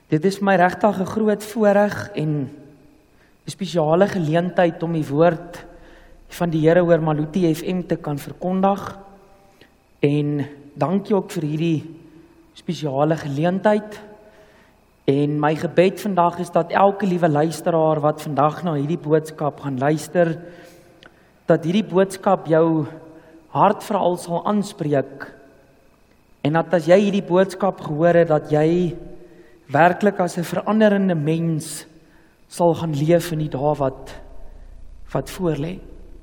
Dit is my regtig 'n groot voorreg en 'n spesiale geleentheid om die woord van die Here oor Maluti FM te kan verkondig. En dankie ook vir hierdie spesiale geleentheid. En my gebed vandag is dat elke liewe luisteraar wat vandag na hierdie boodskap gaan luister, dat hierdie boodskap jou hart veral sal aanspreek. En dat as jy hierdie boodskap gehoor het, dat jy werklik as 'n veranderende mens sal gaan leef in die dae wat voorlê.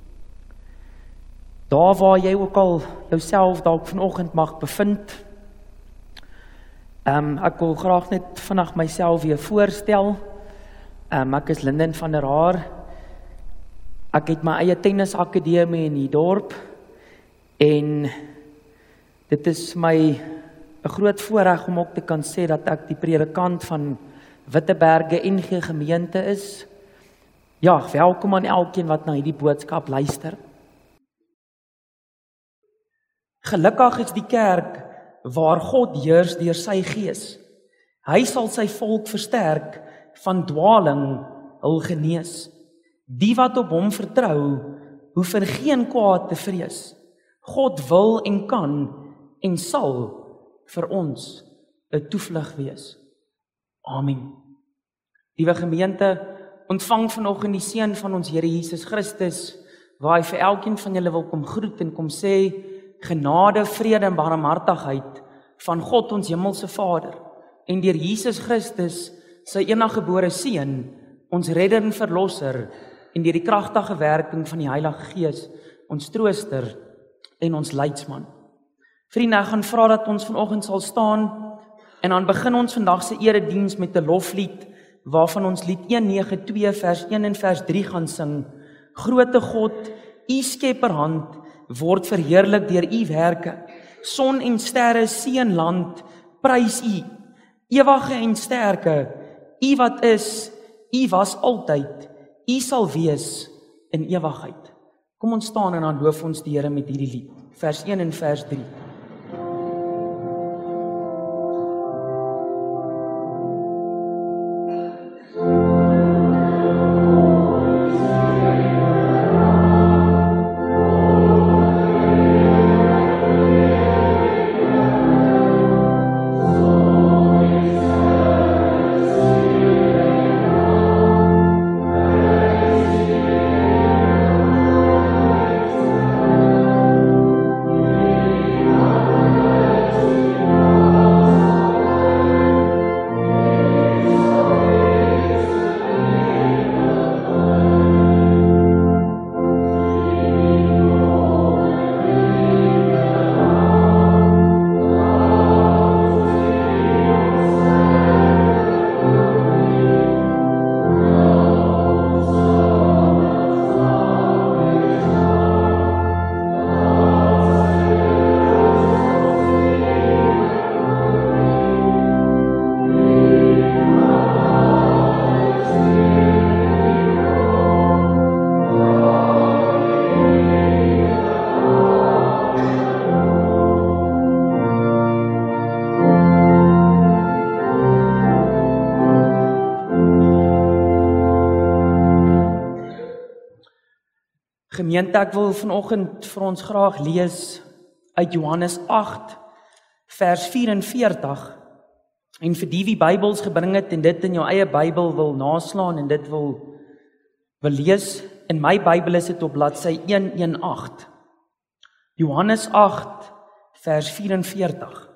Daar waar jy ook al jouself dalk vanoggend mag bevind. Ek wil graag net vinnig myself weer voorstel. Ek is Linden van der Haar. Ek het my eie tennisakademie in die dorp en dit is my 'n groot voorreg om ook te kan sê dat ek die predikant van Witteberge NG gemeente is. Ja, welkom aan elkeen wat na hierdie boodskap luister. Gelukkig is die kerk waar God heers deur sy gees. Hy sal sy volk versterk, van dwaling hul genees. Die wat op hom vertrou, hoef vir geen kwaad te vrees. God wil en kan en sal vir ons 'n toevlug wees. Amen. Liewe gemeente, ontvang vanoggend die seën van ons Here Jesus Christus, waar hy vir elkeen van julle wil kom groet en kom sê, genade, vrede en barmhartigheid van God ons hemelse Vader en deur Jesus Christus, sy eniggebore seun, ons redder en verlosser, en deur die kragtige werking van die Heilige Gees, ons trooster en ons leidsman. Vriende, ek gaan vra dat ons vanoggend sal staan en dan begin ons vandag se erediens met 'n loflied waarvan ons lied 192 vers 1 en vers 3 gaan sing. Grote God, u skepperhand word verheerlik deur u werke. Son en sterre, see en land, prys u. Ewige en sterke, u wat is, u was altyd, u sal wees in ewigheid. Kom ons staan en dan loof ons die Here met hierdie lied. Vers 1 en vers 3. Gemeente, ek wil vanoggend vir ons graag lees uit Johannes 8 vers 44 en vir die wie Bybels gebring het en dit in jou eie Bybel wil naslaan en dit wil lees, in my Bybel is dit op bladsy 118. Johannes 8 vers 44.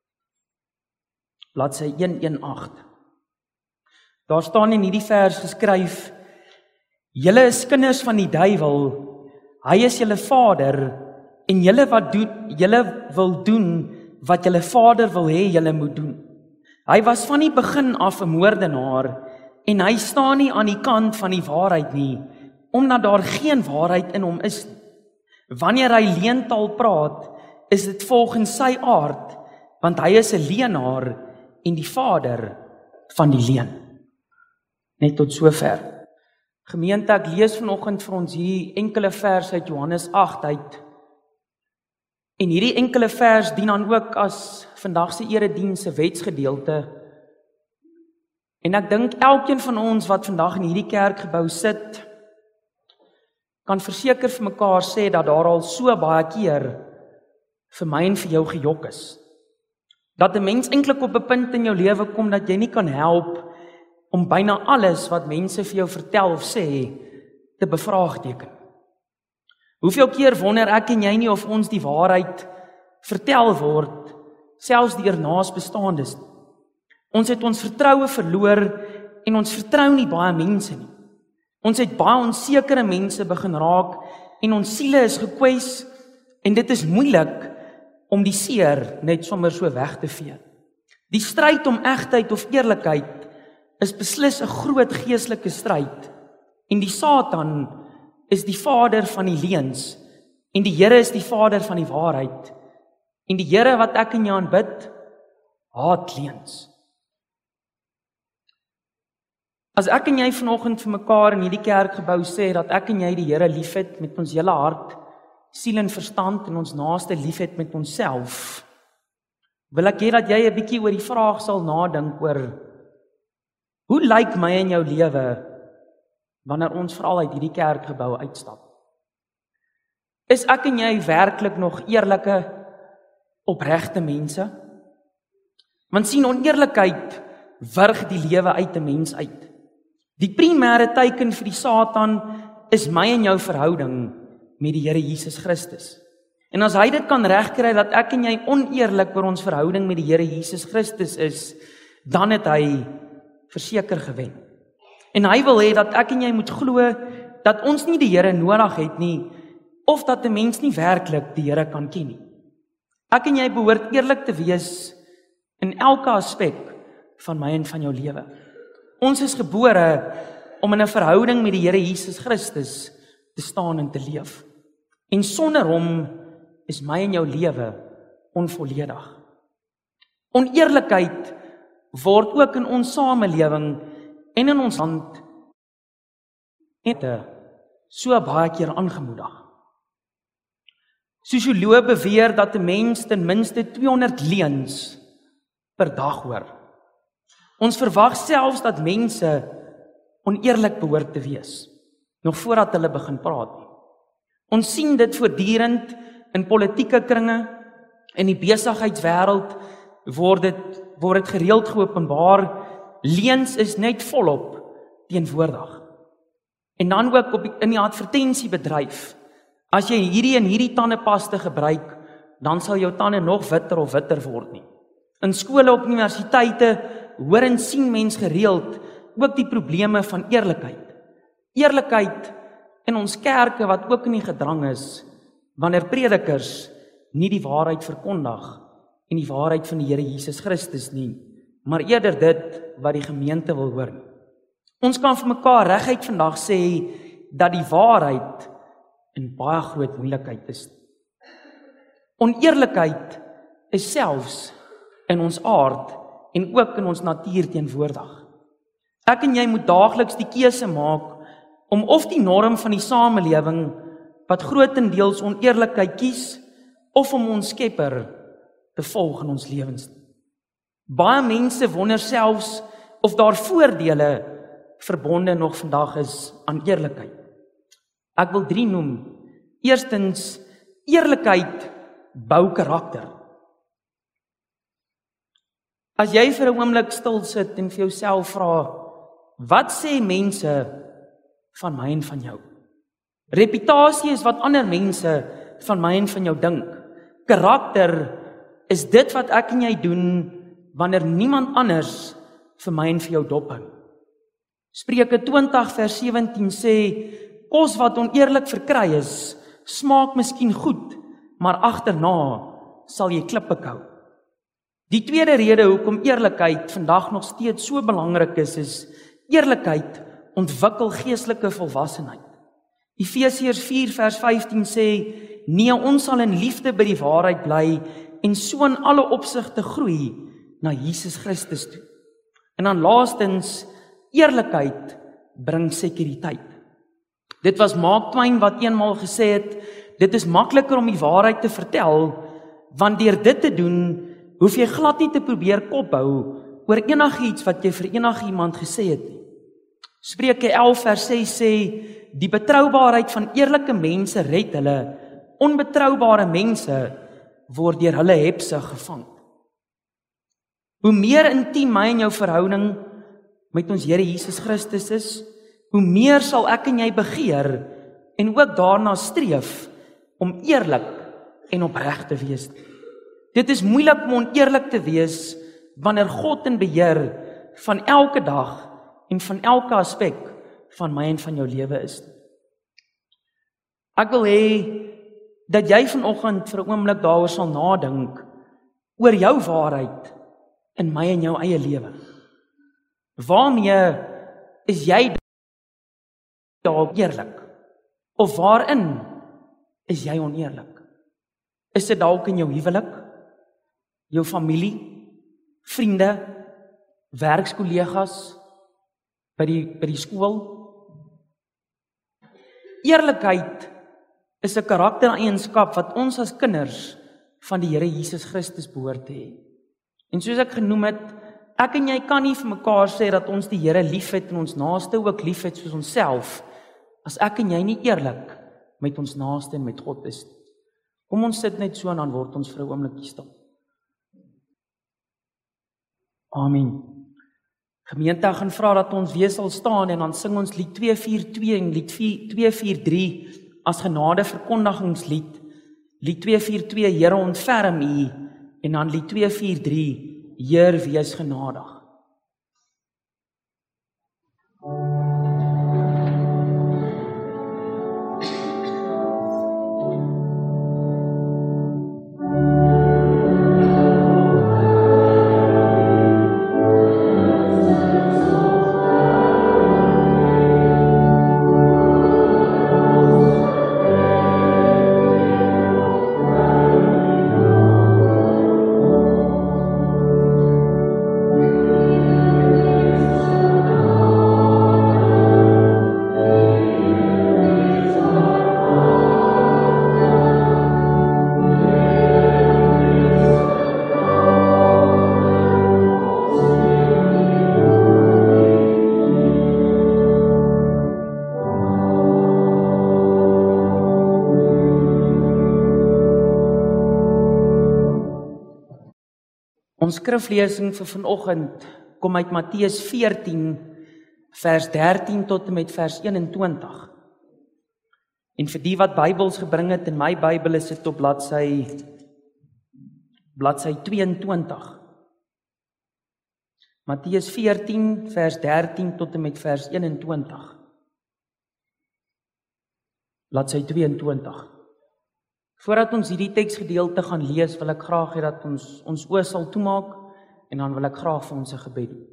Bladsy 118. Daar staan in hierdie vers geskryf: Julle is kinders van die duiwel, hy is julle vader, en julle wil doen wat julle vader wil hê julle moet doen. Hy was van die begin af 'n moordenaar, en hy staan nie aan die kant van die waarheid nie, omdat daar geen waarheid in hom is nie. Wanneer hy leentaal praat, is dit volgens sy aard, want hy is 'n leienaar en die vader van die leuen. Net tot sover. Gemeente, ek lees vanoggend vir ons hierdie enkele vers uit Johannes 8 uit. En hierdie enkele vers dien dan ook as vandag se erediens se wetsgedeelte. En ek dink elkeen van ons wat vandag in hierdie kerkgebou sit, kan verseker vir mekaar sê dat daar al so baie keer vir my en vir jou gejok is. Dat 'n mens eintlik op 'n punt in jou lewe kom dat jy nie kan help om byna alles wat mense vir jou vertel of sê te bevraagteken. Hoeveel keer wonder ek en jy nie of ons die waarheid vertel word, selfs deur naasbestaandes. Ons het ons vertroue verloor en ons vertrou nie baie mense nie. Ons het baie onsekere mense begin raak en ons siele is gekwes en dit is moeilik om die seer net sommer so weg te vee. Die stryd om egtheid of eerlikheid is beslis 'n groot geestelike stryd en die Satan is die vader van die leuns en die Here is die vader van die waarheid en die Here wat ek en jy aanbid, haat leuns. As ek en jy vanoggend vir mekaar in hierdie kerkgebou sê dat ek en jy die Here liefhet met ons hele hart, siel en verstand en ons naaste liefhet met onsself, wil ek hê dat jy 'n bietjie oor die vraag sal nadink oor hoe lyk my en jou lewe wanneer ons veral uit hierdie kerkgebou uitstap? Is ek en jy werklik nog eerlike, opregte mense? Want sien, oneerlikheid wurg die lewe uit 'n mens uit. Die primêre teken vir die Satan is my en jou verhouding met die Here Jesus Christus. En as hy dit kan regkry dat ek en jy oneerlik oor ons verhouding met die Here Jesus Christus is, dan het hy verseker gewen. En hy wil hê dat ek en jy moet glo dat ons nie die Here nodig het nie, of dat 'n mens nie werklik die Here kan ken nie. Ek en jy behoort eerlik te wees in elke aspek van my en van jou lewe. Ons is gebore om in 'n verhouding met die Here Jesus Christus te staan en te leef. En sonder hom is my en jou lewe onvolledig. Oneerlikheid word ook in ons samelewing en in ons land so baie keer aangemoedig. Sosioloë beweer dat 'n mens ten minste 200 leuns per dag hoor. Ons verwag selfs dat mense oneerlik behoort te wees, nog voordat hulle begin praat nie. Ons sien dit voortdurend in politieke kringe, in die besigheidswêreld word dit gereeld geopenbaar. Leuns is net volop teenwoordig. En dan ook in die advertensiebedryf. As jy hierdie en hierdie tandepaste gebruik, dan sal jou tande nog witter of witter word nie. In skole op universiteite hoor en sien mens gereeld ook die probleme van eerlikheid. Eerlikheid in ons kerke wat ook in die gedrang is, wanneer predikers nie die waarheid verkondig en die waarheid van die Here Jesus Christus nie, maar eerder dit wat die gemeente wil hoor. Ons kan vir mekaar reguit vandag sê dat die waarheid in baie groot moeilikheid is. Oneerlikheid is selfs in ons aard en ook in ons natuur teenwoordig. Ek en jy moet daagliks die keuse maak om of die norm van die samelewing wat grootendeels oneerlikheid kies, of om ons Skepper te volg in ons lewens. Baie mense wonder selfs of daar voordele verbonde nog vandag is aan eerlikheid. Ek wil 3 noem. Eerstens, eerlikheid bou karakter. As jy vir 'n oomblik stil sit en vir jouself vra, wat sê mense van my en van jou? Reputasie is wat ander mense van my en van jou dink. Karakter is dit wat ek en jy doen wanneer niemand anders vir my en vir jou dop hou. Spreuke 20 vers 17 sê, kos wat oneerlik verkry is, smaak miskien goed, maar agterna sal jy klippe kou. Die tweede rede hoekom eerlikheid vandag nog steeds so belangrik is eerlikheid ontwikkel geestelike volwassenheid. Efesiërs 4 vers 15 sê, nee, ons sal in liefde by die waarheid bly en so in alle opsigte groei na Jesus Christus toe. En dan laastens, eerlikheid bring sekuriteit. Dit was Mark Twain wat eenmaal gesê het, dit is makliker om die waarheid te vertel, want deur dit te doen, hoef jy glad nie te probeer kophou oor enigiets wat jy vir enigiemand gesê het nie. Spreuke 11 vers 6 sê, die betroubaarheid van eerlike mense red hulle, onbetroubare mense word deur hulle hepse gevang. Hoe meer intiem my en jou verhouding met ons Here Jesus Christus is, hoe meer sal ek en jy begeer en ook daarna streef om eerlik en opreg te wees. Dit is moeilik om oneerlik te wees wanneer God in beheer van elke dag en van elke aspek van my en van jou lewe is. Ek wil hê dat jy vanoggend vir 'n oomblik daaroor sal nadink oor jou waarheid in my en jou eie lewe. Waarmee is jy dalk eerlik? Of waarin is jy oneerlik? Is dit dalk in jou huwelik, jou familie, vriende, werkskollegas, by die skool? Eerlikheid is 'n karaktereienskap wat ons as kinders van die Here Jesus Christus behoort te hê. En soos ek genoem het, ek en jy kan nie vir mekaar sê dat ons die Here liefhet en ons naaste ook liefhet soos onsself, as ek en jy nie eerlik met ons naaste en met God is. Kom ons sit net so en dan word ons vir 'n oombliekie stil. Amen. Gemeente, ek gaan vra dat ons weer sal staan en dan sing ons lied 242 en lied 243 as genade verkondigingslied. Lied 242, Here ontferm U, en dan lied 243, Heer wees genadig. Ons skriflesing vir vanoggend kom uit Matteus 14 vers 13 tot en met vers 21. En vir die wat Bybels gebring het, in my Bybel is dit op bladsy 22. Matteus 14 vers 13 tot en met vers 21. Bladsy 22. Voordat ons hierdie teksgedeelte gaan lees, wil ek graag hê dat ons oë sal toemaak en dan wil ek graag vir ons 'n gebed doen.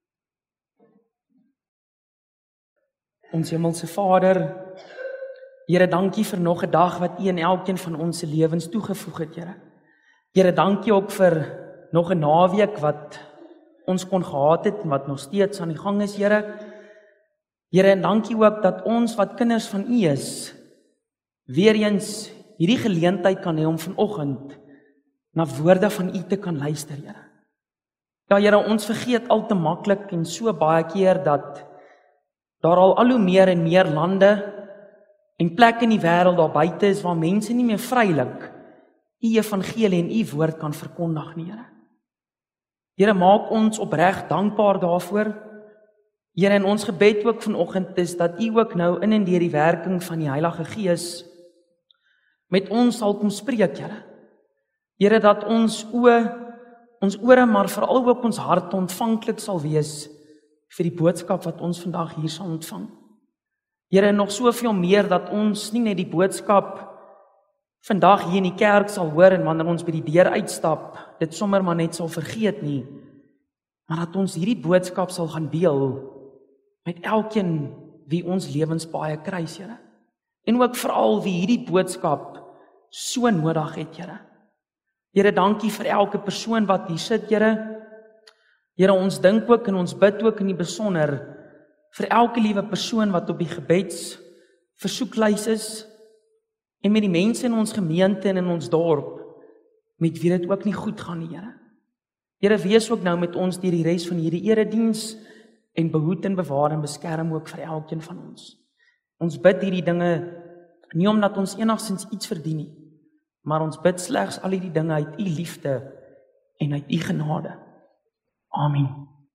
Ons Hemelse Vader, Here, dankie vir nog 'n dag wat U in elkeen van ons se lewens toegevoeg het, Here. Here, dankie ook vir nog 'n naweek wat ons kon gehad het en wat nog steeds aan die gang is, Here. Here, en dankie ook dat ons wat kinders van U is, weer eens hierdie geleentheid kan hê om vanoggend na woorde van U te kan luister, Here. Ja, Here, ons vergeet al te maklik en so baie keer dat daar al hoe meer en meer lande en plekke in die wêreld daar buite is waar mense nie meer vrylik U evangelie en U woord kan verkondig nie, Here. Here, maak ons opreg dankbaar daarvoor. Here, en ons gebed ook vanoggend is dat U ook nou in en deur die werking van die Heilige Gees met ons sal kom spreek, Here. Here, dat ons ore, maar veral ook ons hart ontvanklik sal wees vir die boodskap wat ons vandag hier sal ontvang. Here, nog soveel meer dat ons nie net die boodskap vandag hier in die kerk sal hoor en wanneer ons by die deur uitstap, dit sommer maar net sal vergeet nie, maar dat ons hierdie boodskap sal gaan deel met elkeen wie ons lewens baie kruis, Here. En ook veral wie hierdie boodskap so nodig het, Here. Here, dankie vir elke persoon wat hier sit, Here. Here, ons dink ook en ons bid ook in die besonder vir elke liewe persoon wat op die gebedsversoeklys is en met die mense in ons gemeente en in ons dorp met wie dit ook nie goed gaan nie, Here. Here, wees ook nou met ons deur die res van hierdie erediens en behoed en bewaar en beskerm ook vir elkeen van ons. Ons bid hierdie dinge nie omdat ons enigstens iets verdien nie, maar ons bid slegs al hierdie dinge uit u liefde en uit u genade. Amen.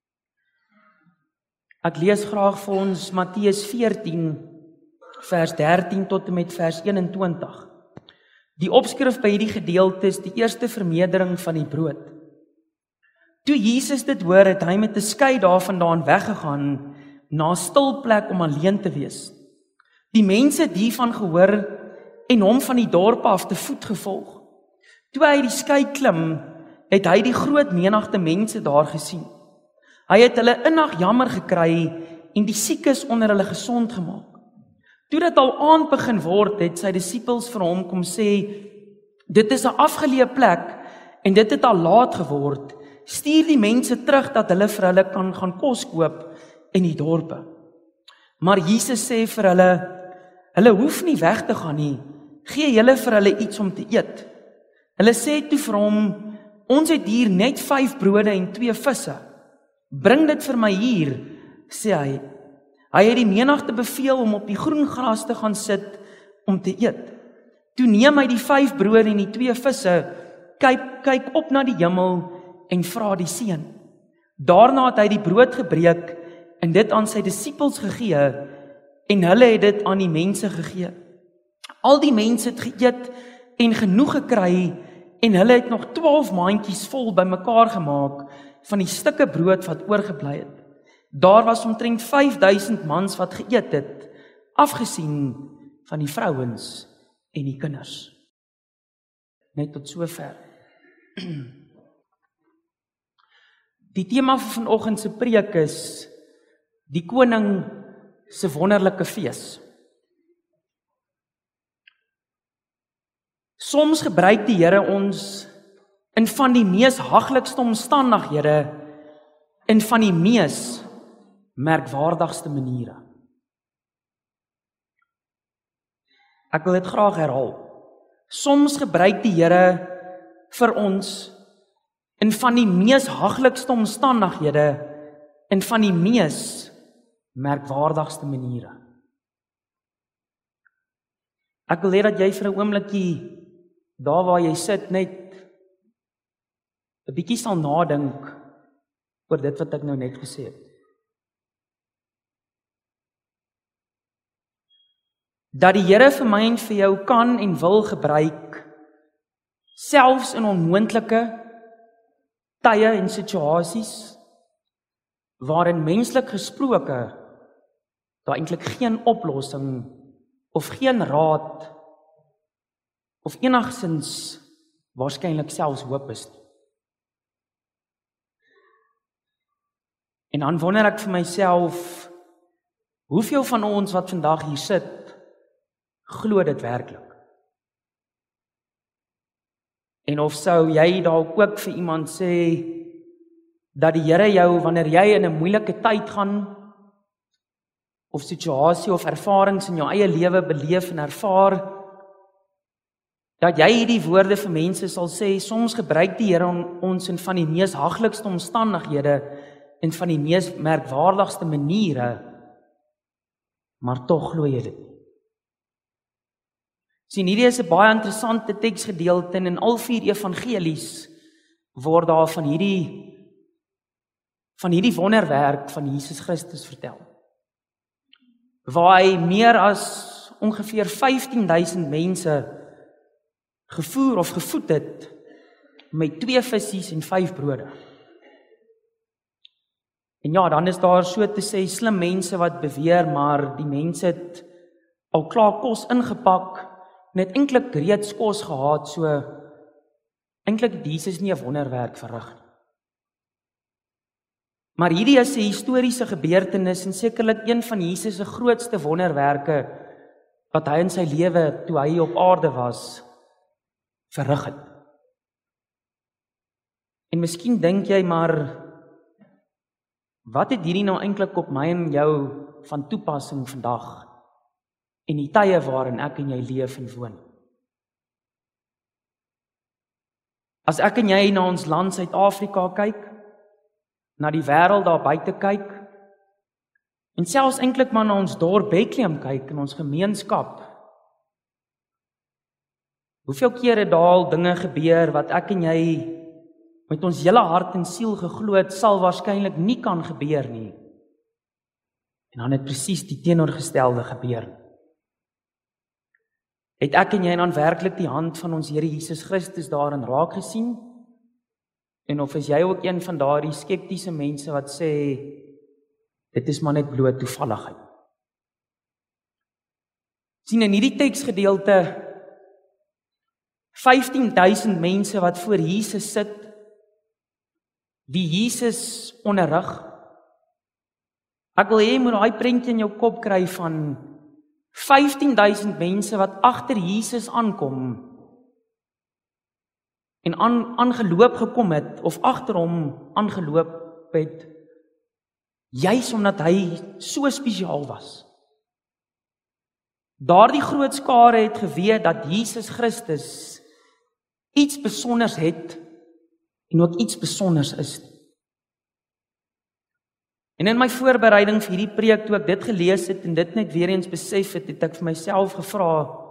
Ek lees graag vir ons Matteus 14 vers 13 tot en met vers 21. Die opskrif by hierdie gedeelte is die eerste vermeerdering van die brood. Toe Jesus dit hoor, het hy met 'n skei daarvandaan weggegaan na 'n stil plek om alleen te wees. Die mense het hiervan gehoor en hom van die dorp af te voet gevolg. Toe hy die skei klim, het hy die groot menigte mense daar gesien. Hy het hulle innig jammer gekry en die siekes onder hulle gesond gemaak. Toe dit al aand begin word, het sy disippels vir hom kom sê, dit is 'n afgeleë plek en dit het al laat geword. Stuur die mense terug dat hulle vir hulle kan gaan kos koop in die dorpe. Maar Jesus sê vir hulle hoef nie weg te gaan nie. Gee julle vir hulle iets om te eet. Hulle sê toe vir hom, ons het hier net 5 brode en 2 visse. Bring dit vir my hier, sê hy. Hy het die menigte beveel om op die groen gras te gaan sit om te eet. Toe neem hy die 5 brode en die 2 visse, kyk op na die hemel en vra die seën. Daarna het hy die brood gebreek en dit aan sy disippels gegee en hulle het dit aan die mense gegee. Al die mense het geëet en genoeg gekry en hulle het nog 12 mandjies vol bymekaar gemaak van die stukke brood wat oorgebly het. Daar was omtrent 5000 mans wat geëet het, afgesien van die vrouens en die kinders. Net tot sover. Die tema van vanoggend se preek is die koning se wonderlike fees. Soms gebruik die Here ons in van die mees haglikste omstandighede, in van die mees merkwaardigste maniere. Ek wil dit graag herhaal. Soms gebruik die Here vir ons in van die mees haglikste omstandighede, in van die mees merkwaardigste maniere. Ek wil hê dat jy vir 'n oombliekie daar waar jy sit net 'n bietjie sal nadink oor dit wat ek nou net gesê het. Dat die Here vir my en vir jou kan en wil gebruik, selfs in onmoontlike tye en situasies, waarin menslik gesproke, daar eintlik geen oplossing, of geen raad, of enigsins waarskynlik selfs hoop is. En dan wonder ek vir myself, hoeveel van ons wat vandag hier sit, glo dit werklik? En of sou jy dalk ook vir iemand sê, dat die Here jou, wanneer jy in 'n moeilike tyd gaan, of situasie of ervarings in jou eie lewe beleef en ervaar, dat jy hierdie woorde vir mense sal sê, soms gebruik die Here ons in van die mees haglikste omstandighede, en van die mees merkwaardigste maniere, maar tog glo jy dit nie. Sien, hierdie is 'n baie interessante teksgedeelte en in al 4 evangelies word daar van hierdie wonderwerk van Jesus Christus vertel. Waar hy meer as ongeveer 15.000 mense gevoer of gevoed het met 2 visse en 5 brode. En ja, dan is daar so te sê slim mense wat beweer, maar die mense het al klaar kos ingepak, net eintlik reeds kos gehad, so eintlik het Jesus nie 'n wonderwerk verrig nie. Maar hierdie is 'n historiese gebeurtenis en sekerlik een van Jesus se grootste wonderwerke wat hy in sy lewe toe hy op aarde was verrig het. En miskien dink jy maar, wat het hierdie nou eintlik op my en jou van toepassing vandag en die tye waarin ek en jy leef en woon? As ek en jy na ons land Suid-Afrika kyk, na die wêreld daar buite kyk, en selfs eintlik maar na ons dorp Bethlehem kyk in ons gemeenskap, hoeveel kere daar dinge gebeur wat ek en jy met ons hele hart en siel geglo het, sal waarskynlik nie kan gebeur nie. En dan het presies die teenoorgestelde gebeur. Het ek en jy dan werklik die hand van ons Here Jesus Christus daarin raak gesien? En of is jy ook een van daardie skeptiese mense wat sê, dit is maar net bloot toevalligheid? Sien in hierdie teksgedeelte 15,000 mense wat voor Jesus sit, wie Jesus onderrig. Ek wil hê jy moet daai prentjie in jou kop kry van 15,000 mense wat agter Jesus aankom en aangeloop gekom het of agter hom aangeloop het, juis omdat hy so spesiaal was. Daardie groot skare het geweet dat Jesus Christus iets besonders het en ook iets besonders is. En in my voorbereiding vir hierdie preek, toe ek dit gelees het en dit net weer eens besef het, het ek vir myself gevra,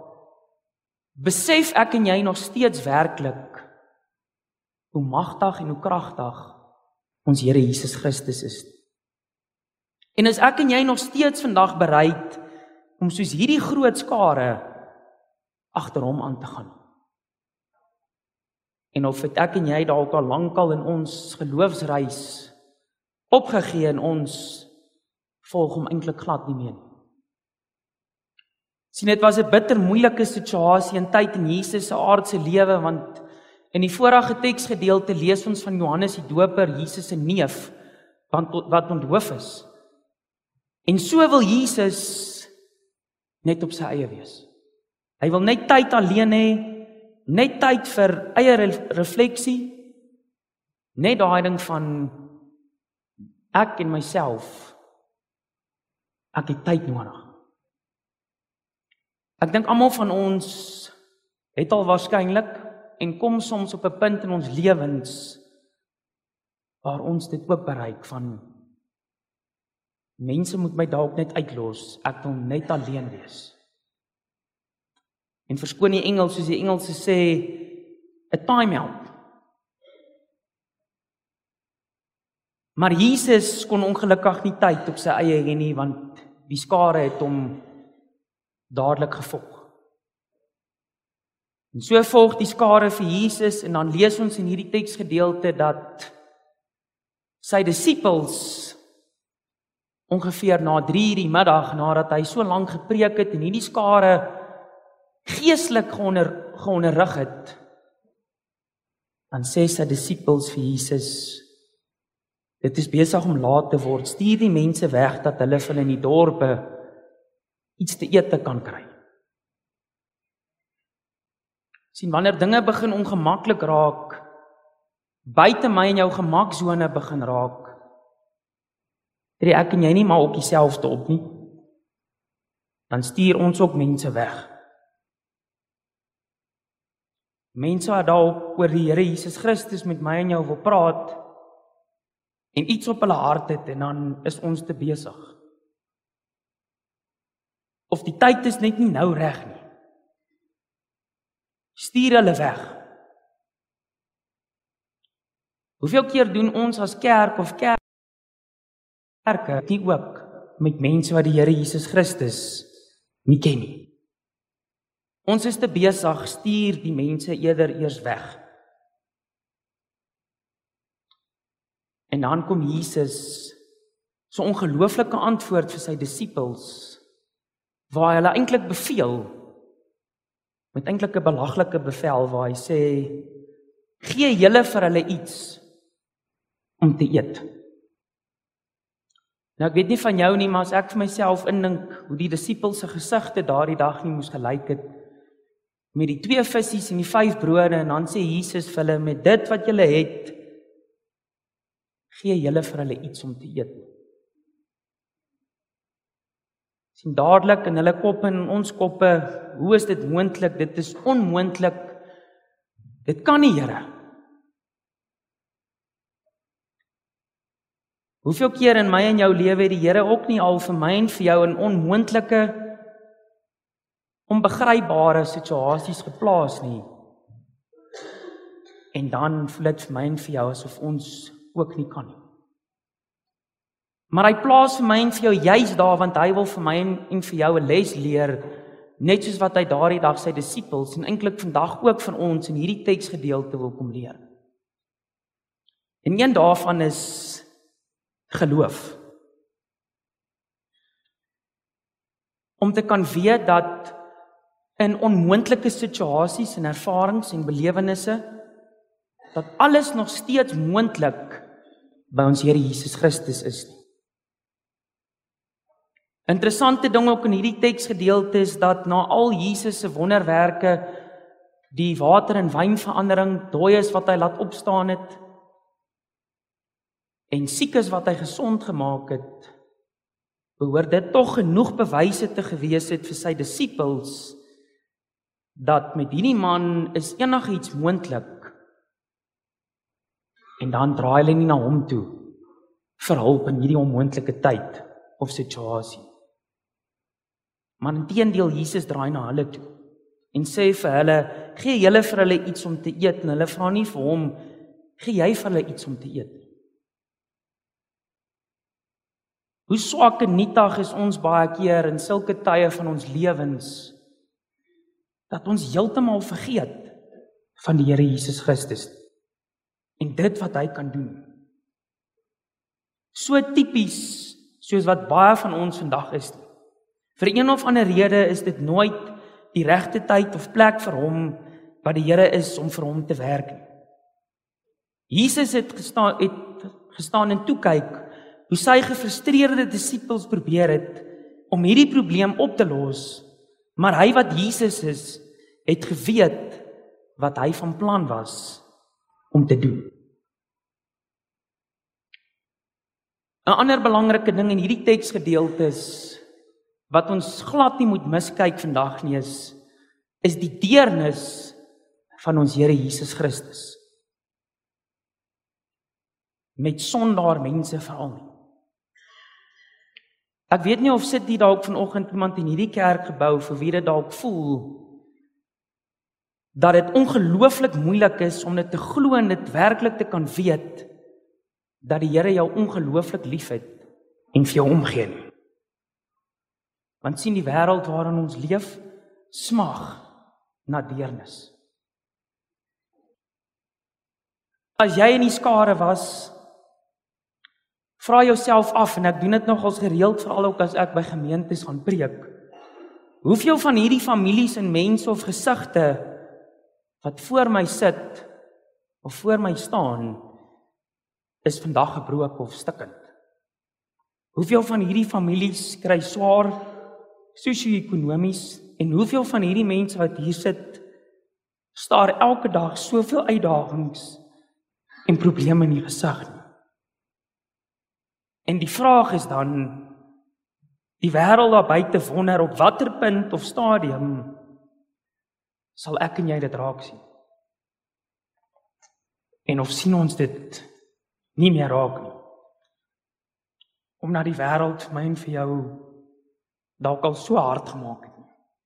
besef ek en jy nog steeds werklik hoe magtig en hoe kragtig ons Here Jesus Christus is? En is ek en jy nog steeds vandag bereid om soos hierdie groot skare agter hom aan te gaan? En of het ek en jy dalk al lankal in ons geloofsreis opgegee en ons volg hom eintlik glad nie meer. Sien, dit was 'n bitter moeilike situasie en tyd in Jesus se aardse lewe, want in die vorige teksgedeelte lees ons van Johannes die Doper, Jesus se neef, wat onthoof is. En so wil Jesus net op sy eie wees. Hy wil net tyd alleen hê, net tyd vir eie refleksie, net daai ding van ek en myself, ek het tyd nodig. Ek dink almal van ons het al waarskynlik en kom soms op 'n punt in ons lewens waar ons dit ook bereik van mense moet my dalk net uitlos, ek wil net alleen wees. En verskoon die Engels, soos die Engelse sê, 'n time out. Maar Jesus kon ongelukkig nie tyd op sy eie hê nie, want die skare het hom dadelik gevolg. En so volg die skare vir Jesus, en dan lees ons in hierdie teksgedeelte dat sy disippels ongeveer na 3:00 die middag, nadat hy so lank gepreek het en hierdie skare geestelik geonderrig het, dan sê sy disippels vir Jesus, dit is besig om laat te word, stuur die mense weg dat hulle van in die dorpe iets te eet kan kry. Sien, wanneer dinge begin ongemaklik raak, buite my en jou gemaksone begin raak, tree ek en jy nie maar op dieselfde op nie, dan stuur ons ook mense weg. Mense wat dalk oor die Here Jesus Christus met my en jou wil praat, en iets op hulle hart het, en dan is ons te besig. Of die tyd is net nie nou reg nie. Stuur hulle weg. Hoeveel keer doen ons as kerk of kerke nie ook met mense wat die Here Jesus Christus nie ken nie? Ons is te besig, stuur die mense eerder eers weg. En dan kom Jesus so ongelooflike antwoord vir sy disippels, waar hy hulle eintlik beveel, met eintlik 'n belaglike bevel, waar hy sê, gee julle vir hulle iets om te eet. Nou ek weet nie van jou nie, maar as ek vir myself indink hoe die disippels se gesigte daardie dag nie moes gelyk het, met die 2 visse en die 5 brode, en dan sê Jesus vir hulle, met dit wat julle het, gee julle vir hulle iets om te eet. Sien dadelik in hulle koppe en in ons koppe, hoe is dit moontlik? Dit is onmoontlik. Dit kan nie, Here. Hoeveel keer in my en jou lewe het die Here ook nie al vir my en vir jou in onmoontlike, onbegrypbare situasies geplaas nie. En dan voel dit vir my en vir jou asof ons ook nie kan nie. Maar hy plaas vir my en vir jou juis daar, want hy wil vir my en vir jou 'n les leer, net soos wat hy daardie dag sy disippels en eintlik vandag ook van ons in hierdie teksgedeelte wil kom leer. En een daarvan is geloof. Om te kan weet dat in onmoontlike situasies en ervarings en belewennisse, dat alles nog steeds moontlik by ons Here Jesus Christus is. Interessante ding ook in hierdie teksgedeelte is dat na al Jesus se wonderwerke, die water en wynverandering, dooies wat hy laat opstaan het, en siekes wat hy gesond gemaak het, behoort dit tog genoeg bewyse te gewees het vir sy disippels, dat met hierdie man is enigiets moontlik. En dan draai hulle nie na hom toe vir hulp in hierdie onmoontlike tyd of situasie. Maar inteendeel, Jesus draai na hulle toe en sê vir hulle, gee julle vir hulle iets om te eet, en hulle vra nie vir hom, gee jy vir hulle iets om te eet? Hoe swak en nietig is ons baie keer in sulke tye van ons lewens, dat ons heeltemal vergeet van die Here Jesus Christus en dit wat hy kan doen. So tipies soos wat baie van ons vandag is. Vir een of ander rede is dit nooit die regte tyd of plek vir hom wat die Here is om vir hom te werk. Jesus het gestaan en toe kyk hoe sy gefrustreerde disippels probeer het om hierdie probleem op te los, maar hy wat Jesus is, het geweet wat hy van plan was om te doen. 'n Ander belangrike ding in hierdie teksgedeeltes wat ons glad nie moet miskyk vandag nie is die deernis van ons Here Jesus Christus. Met sondaar mense veral nie. Ek weet nie of sit hier dalk vanoggend iemand in hierdie kerkgebou vir wie dit dalk voel dat dit ongelooflik moeilik is om dit te glo en dit werklik te kan weet dat die Here jou ongelooflik liefhet en vir jou omgee nie. Want sien, die wêreld waarin ons leef, smag na deernis. As jy in die skare was, vra jouself af, en ek doen dit nogals gereeld, veral ook as ek by gemeentes gaan preek, hoeveel van hierdie families en mense of gesigte wat voor my sit of voor my staan, is vandag gebroken of stikkend? Hoeveel van hierdie families kry swaar sosio-ekonomies, en hoeveel van hierdie mense wat hier sit, staar elke dag soveel uitdagings en probleme in die gesig nie. En die vraag is dan, die wêreld daar buite wonder op watter punt of stadium sal ek en jy dit raak sien? En of sien ons dit nie meer raak nie? Omdat die wêreld vir my en vir jou dalk al so hard gemaak het.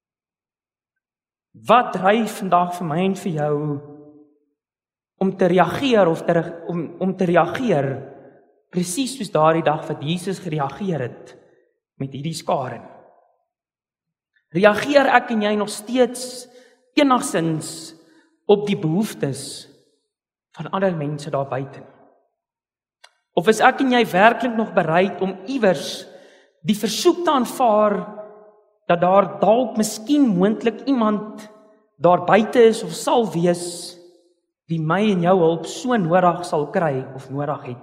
Wat dryf vandag vir my en vir jou om te reageer of om te reageer presies soos daardie dag wat Jesus gereageer het met hierdie skare? Reageer ek en jy nog steeds enigsins op die behoeftes van ander mense daar buite? Of is ek en jy werklik nog bereid om iewers die versoek te aanvaar dat daar dalk miskien moontlik iemand daar buite is of sal wees wie my en jou hulp so nodig sal kry of nodig het?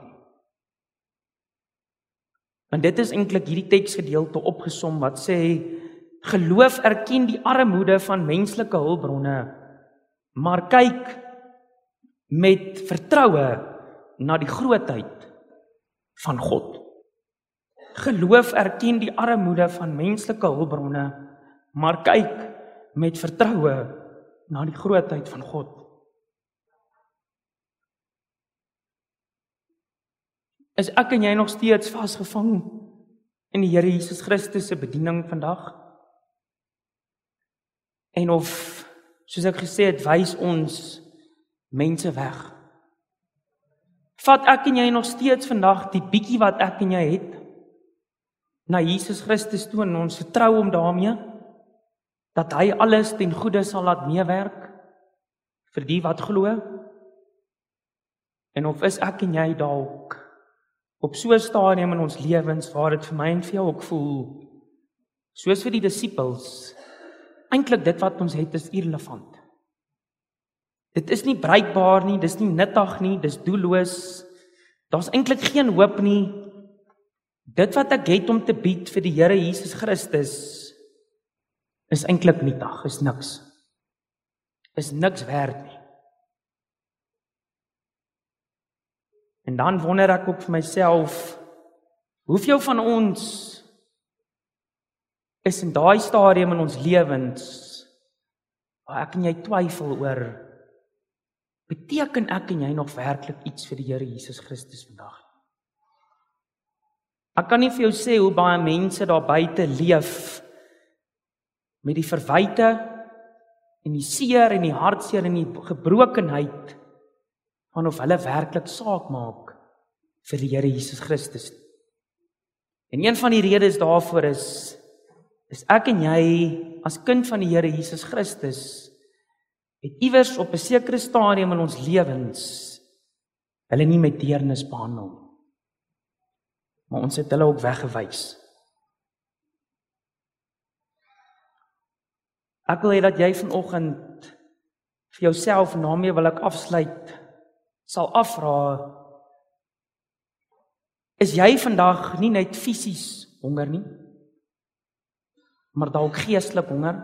Want dit is eintlik hierdie teksgedeelte opgesom wat sê, geloof erken die armoede van menslike hulpbronne, maar kyk met vertroue na die grootheid van God. Geloof erken die armoede van menslike hulpbronne, maar kyk met vertroue na die grootheid van God. Is ek en jy nog steeds vasgevang in die Here Jesus Christus se bediening vandag? En of, soos ek gesê het, wys ons mense weg? Vat ek en jy nog steeds vandag die bietjie wat ek en jy het na Jesus Christus toe en ons vertrou hom daarmee dat hy alles ten goeie sal laat meewerk vir die wat glo? En of is ek en jy dalk op so 'n stadium in ons lewens waar dit vir my en vir jou ook voel, soos vir die disippels, eintlik dit wat ons het is irrelevant. Dit is nie bruikbaar nie, dis nie nuttig nie, dis doelloos. Daar's eintlik geen hoop nie. Dit wat ek het om te bied vir die Here Jesus Christus is eintlik nietig, is niks. Is niks werd nie. En dan wonder ek ook vir myself, hoeveel van ons is in daai stadium in ons lewens waar ek en jy twyfel oor, beteken ek en jy nog werklik iets vir die Here Jesus Christus vandag? Ek kan nie vir jou sê hoe baie mense daar buite leef met die verwyte en die seer en die hartseer en die gebrokenheid van of hulle werklik saak maak vir die Here Jesus Christus. En een van die redes daarvoor is ek en jy as kind van die Here Jesus Christus het iewers op 'n sekere stadium in ons lewens hulle nie met deernis behandel nie. Maar ons het hulle ook weggewys. Ek wil hê dat jy vanoggend vir jouself, en daarmee wil ek afsluit, sal afvra, is jy vandag nie net fisies honger nie, maar dalk geestelik honger?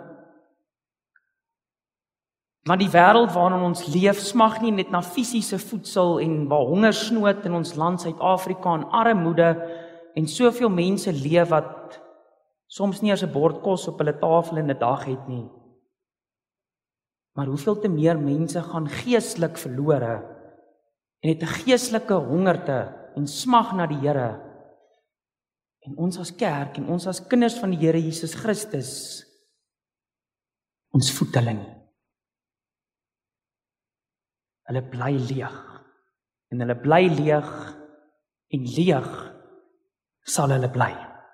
Want die wêreld waarin ons leef smag nie net na fisiese voedsel en waar hongersnood in ons land Suid-Afrika en armoede en soveel mense leef wat soms nie eens 'n bord kos op hulle tafel in 'n dag het nie. Maar hoeveel te meer mense gaan geestelik verlore en het 'n geestelike hongerte en smag na die Here. En ons as kerk en ons as kinders van die Here Jesus Christus, ons voed hulle nie. Hulle bly leeg. En hulle bly leeg en leeg sal hulle bly.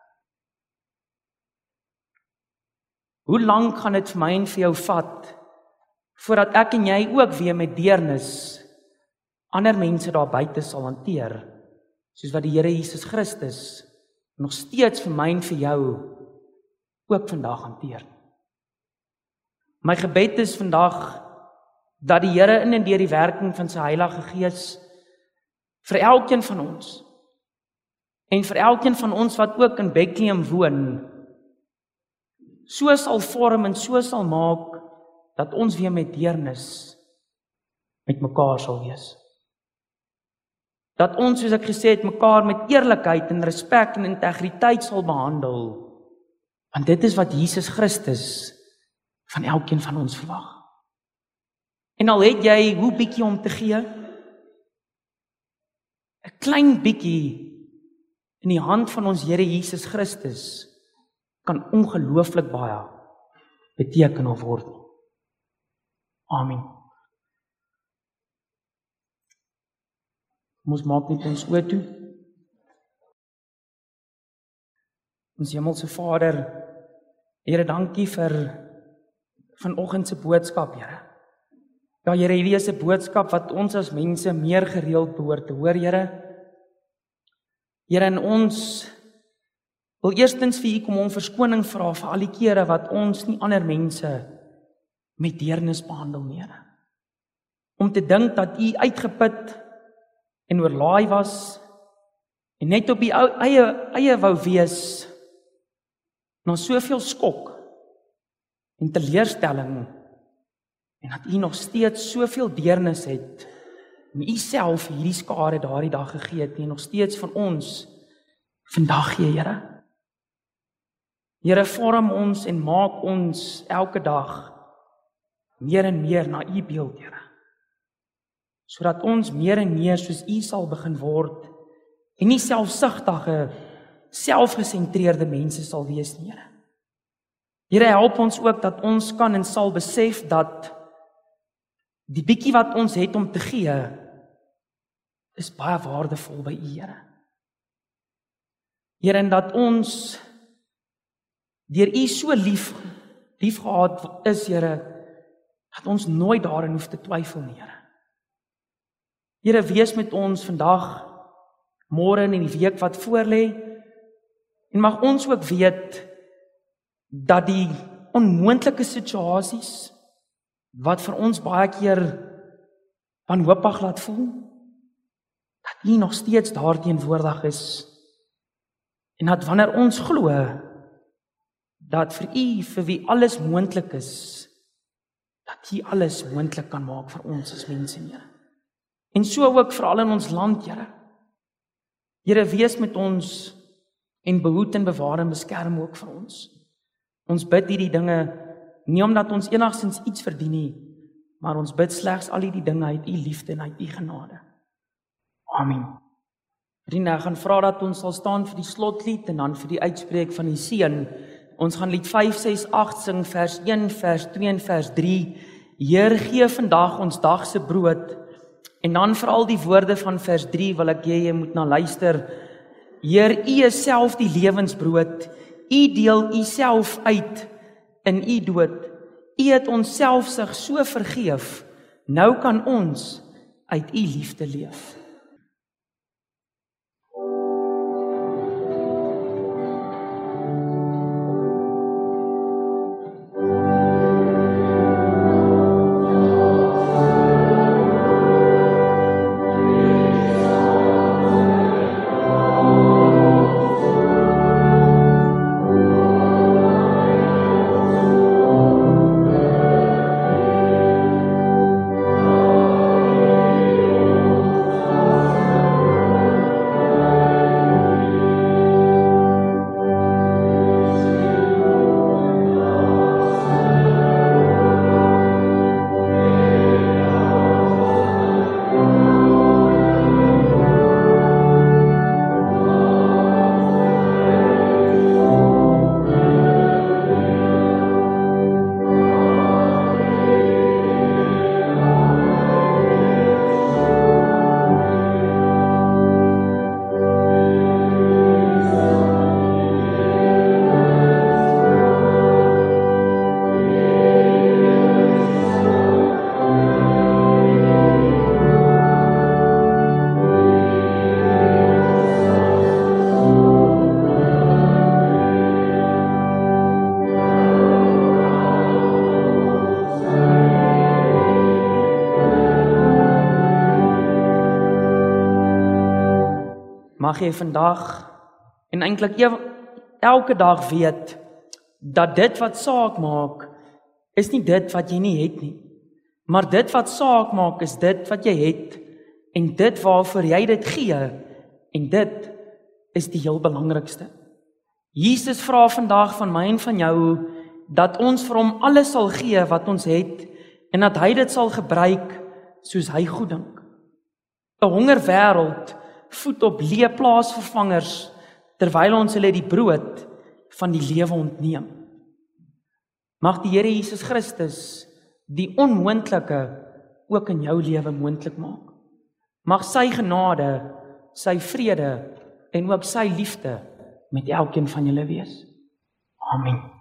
Hoe lank gaan dit vir my en vir jou vat voordat ek en jy ook weer met deernis ander mense daar buite sal hanteer, soos wat die Here Jesus Christus nog steeds vir my en vir jou ook vandag hanteer? My gebed is vandag dat die Here in en deur die werking van sy Heilige Gees vir elkeen van ons en vir elkeen van ons wat ook in Bethlehem woon, so sal vorm en so sal maak dat ons weer met deernis met mekaar sal wees. Dat ons, soos ek gesê het, mekaar met eerlikheid en respek en integriteit sal behandel, want dit is wat Jesus Christus van elkeen van ons verwag. En al het jy hoe bietjie om te gee, 'n klein bietjie in die hand van ons Here Jesus Christus kan ongelooflik baie beteken of word. Amen. Ons maak net ons oë toe. Ons Hemelse Vader, Here, dankie vir vanoggend se boodskap, Here. Ja, Here, hierdie is 'n boodskap wat ons as mense meer gereeld behoort te hoor, Here. Here, en ons wil eerstens vir U kom om verskoning vra vir al die kere wat ons nie ander mense met deernis behandel nie, Here. Om te dink dat U uitgeput en oorlaai was en net op U eie wou wees na soveel skok en teleurstelling, en dat U nog steeds soveel deernis het en U self hierdie skare daardie dag gegee het en nog steeds van ons vandag gee, Here. Here, vorm ons en maak ons elke dag meer en meer na U beeld, Here. Sodat ons meer en meer soos U sal begin word en nie selfsugtige, selfgesentreerde mense sal wees nie, Here. Here, help ons ook dat ons kan en sal besef dat die bietjie wat ons het om te gee, is baie waardevol by U, Here. Here, en dat ons deur U so lief gehad is, Here, dat ons nooit daarin hoef te twyfel nie, Here. Here, wees met ons vandag, môre en in die week wat voorlê, en mag ons ook weet dat die onmoontlike situasies wat vir ons baie keer wanhoopig laat voel, dat U nog steeds daar teenwoordig is, en dat wanneer ons glo dat vir U, vir wie alles moontlik is, dat U alles moontlik kan maak vir ons as mense, Here. En so ook veral in ons land, Here. Here, wees met ons en behoed en bewaar en beskerm ook vir ons. Ons bid hierdie dinge nie omdat ons enigstens iets verdien nie, maar ons bid slegs al hierdie dinge uit U liefde en uit U genade. Amen. Vriende, ek gaan vra dat ons sal staan vir die slotlied en dan vir die uitspreek van die seën. Ons gaan lied 5, 6, 8 sing, vers 1, vers 2 en vers 3. Heer, gee vandag ons dagse brood. En dan veral die woorde van vers 3 wil ek jy moet na luister. Heer, U is self die lewensbrood. U deel U self uit in U dood. U het ons selfsug so vergeef. Nou kan ons uit U liefde leef. Mag jy vandag en eintlik elke dag weet dat dit wat saak maak is nie dit wat jy nie het nie, maar dit wat saak maak is dit wat jy het en dit waarvoor jy dit gee en dit is die heel belangrikste. Jesus vra vandag van my en van jou dat ons vir hom alles sal gee wat ons het en dat hy dit sal gebruik soos hy goed dink. 'n Honger wêreld voed op leë plaasvervangers terwyl ons hulle die brood van die lewe ontneem. Mag die Here Jesus Christus die onmoontlike ook in jou lewe moontlik maak. Mag sy genade, sy vrede en ook sy liefde met elkeen van julle wees. Amen.